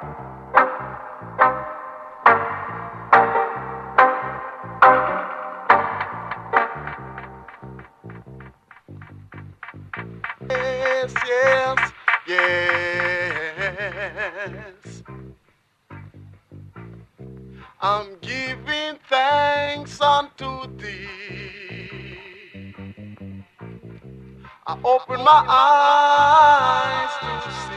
Yes, yes, yes. I'm giving thanks unto thee. I open my eyes to